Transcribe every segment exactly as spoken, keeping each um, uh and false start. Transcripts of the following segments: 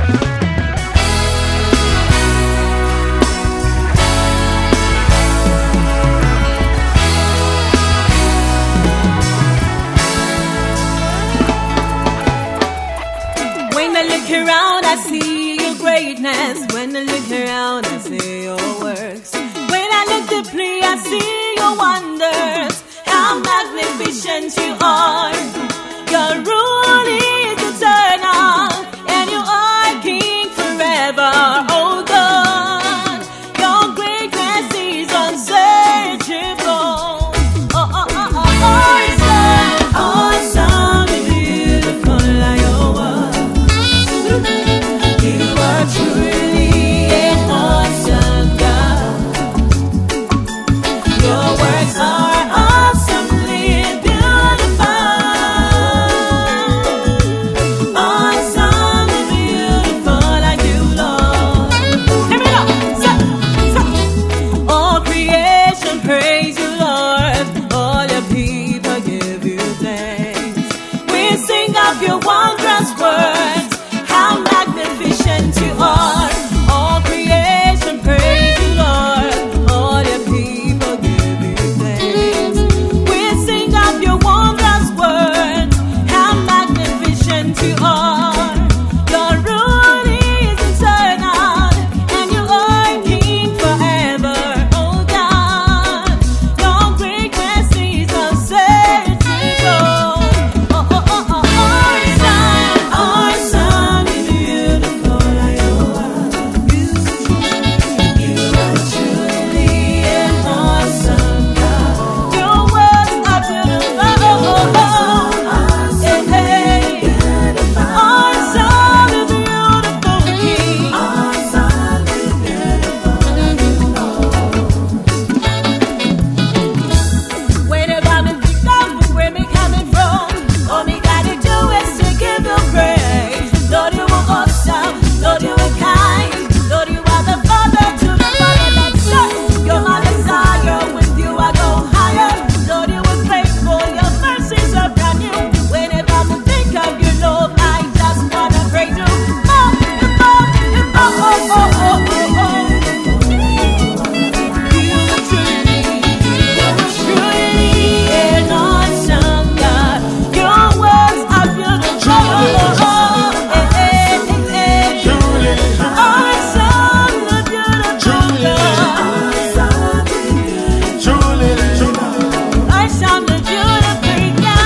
When I look around, I see your greatness. When I look around, I see your works. When I look deeply, I see your wonders. How magnificent you are. Your rule is eternal, and you are King forever. Oh God, your greatness is unsearchable. Oh, oh, oh, oh, awesome, awesome and beautiful are your works. You are truly an awesome God. Your works are awesomely beautiful. Awesome and beautiful are you, Lord. Let me know. So, so. All creation praise you, Lord. All your people give you thanks. We sing of your wondrous words. How magnificent you are. All creation praise you, Lord. All your people give you thanks. We sing of your wondrous words. How magnificent you are. Your rule is eternal, and you are King forever. Oh God, your greatness is unsearchable. Oh, oh, oh, oh, awesome, awesome and beautiful are your works. You are truly an awesome God. Your works are beautiful. Oh, oh, oh. Hey, hey. Awesome and beautiful King. Awesome and beautiful. Whenever I'm in love, where me coming from, all me gotta do is to give you praise. Lord, you are awesome. Lord, you are kind. Lord, you are the Father to the fatherless son. You're my desire. With you I go higher. Lord, you are faithful. Your mercies are brand new. Whenever I think of your love, I just wanna praise you. Oh, oh, oh, oh, oh, oh, oh, oh. You are truly, you are truly an awesome God. Your words are beautiful. Eh, eh, eh, eh. Awesome and beautiful God. Awesome and beautiful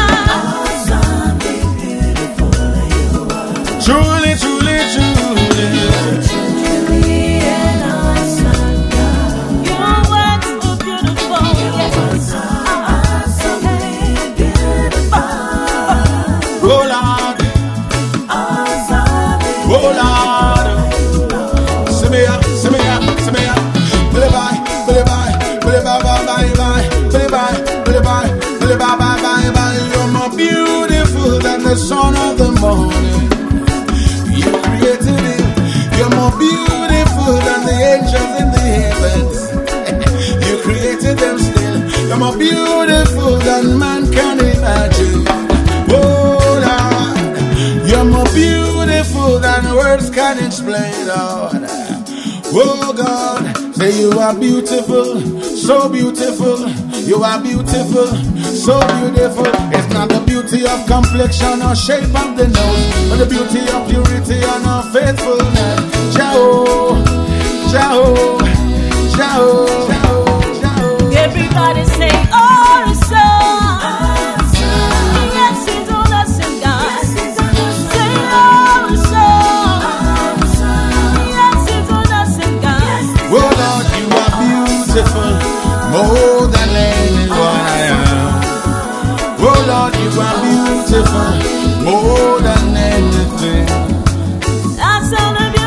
God. Truly, truly, truly. Truly an awesome God. Your words are beautiful. Yes. Awesome and beautiful. Oh Lord, Awesome and oh Lord. See me up, see me up, see me up. Billy bye, Billy bye, Billy bye, bye, bye, bye. Billy bye, Billy bye, Billy bye, bye, bye, bye. You're more beautiful than the sun of the morning. You created it. You're more beautiful than the angels in the heavens. You created them still. You're more beautiful than man can imagine. Oh Lord, you're more beautiful than words can explain, Lord. Oh God, say you are beautiful, so beautiful. You are beautiful, so beautiful. It's not the beauty of complexion or shape of the nose, but the beauty of purity and of faithfulness. Ciao, ciao, ciao, ciao, ciao. everybody say awesome. Yes, he's an awesome God. Say awesome. Yes, he's an awesome God. Oh Lord, you are beautiful, more than anyone I am. Oh Lord, you are beautiful, more than anything. Awesome and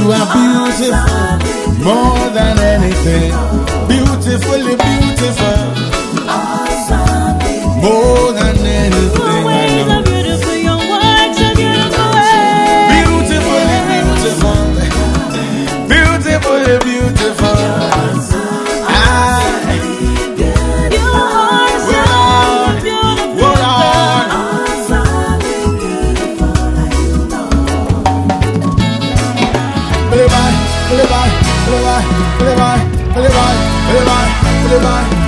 You are beautiful, more than anything. Beautifully beautiful, more than anything. Your ways are beautiful, your works are beautiful. Beautifully beautiful, beautifully beautiful. I, You are so beautiful. Lord, Bye bye, bye bye, bye bye, bye bye, bye bye, bye bye, bye bye.